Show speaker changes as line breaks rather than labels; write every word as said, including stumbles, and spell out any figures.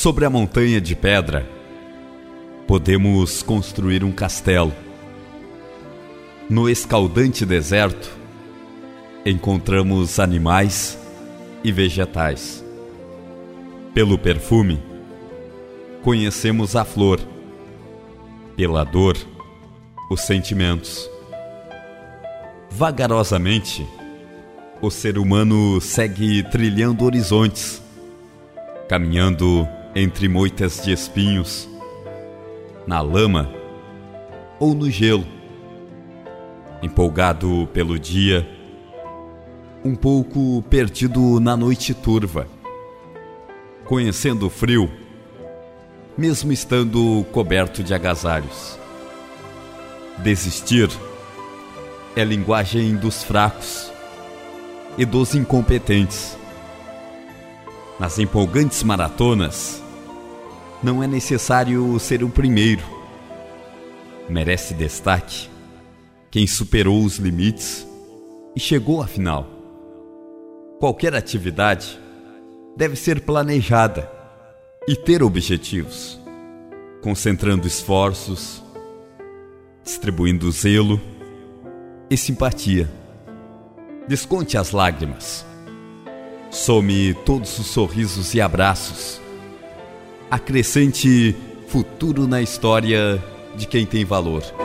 Sobre a montanha de pedra, podemos construir um castelo. No escaldante deserto, encontramos animais e vegetais. Pelo perfume, conhecemos a flor. Pela dor, os sentimentos. Vagarosamente, o ser humano segue trilhando horizontes, caminhando entre moitas de espinhos, na lama ou no gelo, empolgado pelo dia, um pouco perdido na noite turva, conhecendo o frio, mesmo estando coberto de agasalhos. Desistir é linguagem dos fracos e dos incompetentes. Nas empolgantes maratonas, não é necessário ser o primeiro. Merece destaque quem superou os limites e chegou à final. Qualquer atividade deve ser planejada e ter objetivos, concentrando esforços, distribuindo zelo e simpatia. Desconte as lágrimas. Some todos os sorrisos e abraços. Acrescente futuro na história de quem tem valor.